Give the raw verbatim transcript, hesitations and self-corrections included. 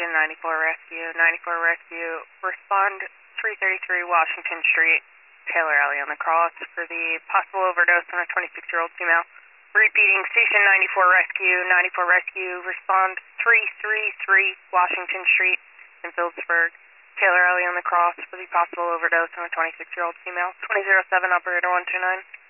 Station ninety-four Rescue. ninety-four Rescue, respond three thirty-three Washington Street, Taylor Alley on the cross for the possible overdose on a twenty-six-year-old female. Repeating, Station ninety-four Rescue. ninety-four Rescue, respond three thirty-three Washington Street in Phillipsburg, Taylor Alley on the cross for the possible overdose on a twenty-six-year-old female. twenty oh seven, operator one two nine.